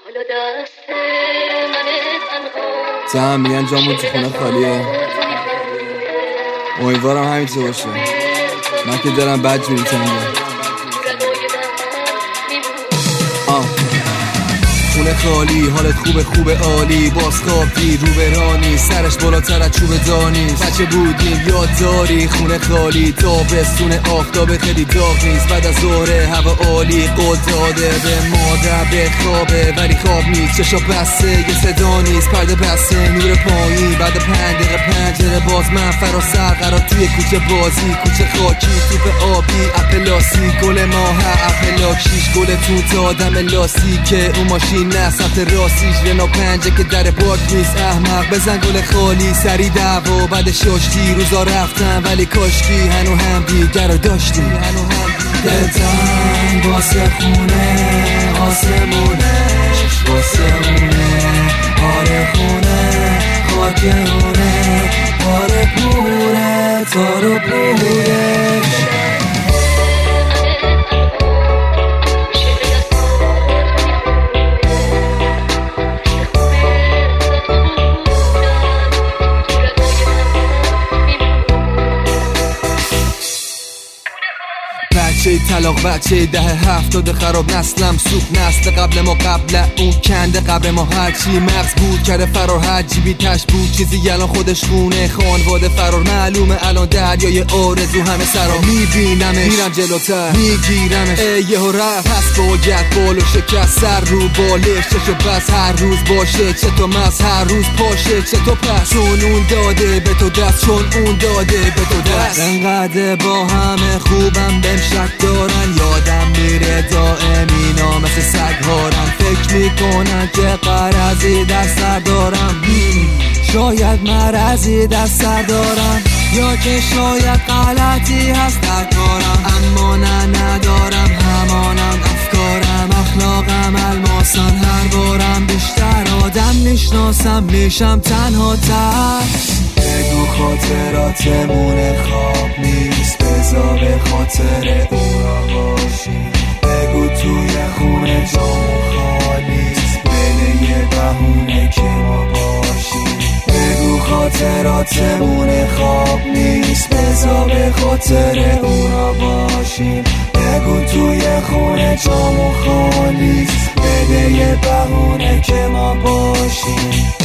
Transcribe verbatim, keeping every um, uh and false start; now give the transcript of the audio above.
زن میگن جامون تو خونه خالیه، امیدوارم همینطور باشه. من که دلم بد جوری تنگه. خونه خالی، حالت خوبه خوبه عالی، باز خوابی رو برانی، سرش بالاتر از چوب دانی. بچه بودیم یاد داری، خونه خالی تابستون آفتاب خیلی داغ نیست، بعد از ظهر هوا عالی، قول داده به مادر به خوابه ولی خواب نیست، چشا بسته یه صدا نیست، پرده بسته نور پایین، بعد پنج دقیقه پنجره باز، من فرا سر قرار توی کوچه بازی، کوچه خاکی توپ آبی، اپل لاستیک گل ماه، اپل لاکشیش گل توت آدم لاستیکه، اون ماشین نه سمت راستیش رنا پنجه که در پاک نیست، احمق بزن گل خالی، سری دعوا بعد شاشتی، روزا رفتن ولی کاشکی هنو هم دیگر رو داشتی، هنو هم دلتن واسه خونه آسمونش واسه مونه، آره خونه خاکونه، آره پوره تارو پورش. بچه طلاق بچه ده هفتاد خراب، نسلم سوپ نسل قبل ما، قبل اون کنده قبل ما، هرچی مغز بود کرده فرار، هر جیبی تش بود چیزی الان خودش خونه، خانواده فرار معلومه الان دریای آرزو همه سرا، میبینمش میرم جلوتر میگیرمش یهو رفت، پس باید بالو شکست سر رو بالش، چشو بس هر روز باشه، چه تو مز هر روز پاشه، چه تو پس چون اون داده به تو دست، چون اون داده به تو دست، انقدر با همه خوبم بهم شک دارن، یادم میره دائم اینا مثل سگ هارن، فکر میکنن که قرضی دست سر دارم، شاید مرضی دست سر دارم، یا که شاید غلطی هست در کارم، اما نه ندارم همانم، افکارم اخلاقم الماسان، هر بارم بیشتر آدم میشناسم میشم تنها تر، بگو خاطراتمون خواب نیست، بذار به خاطر اونا باشی، بگو توی خونه جامون خالیست، بده یه بهونه که ما باشیم، بگو خاطراتمون خواب نیست، بذار به خاطر اونا باشیم، بگو توی خونه جامون خالیست، بده یه بهونه که ما باشیم.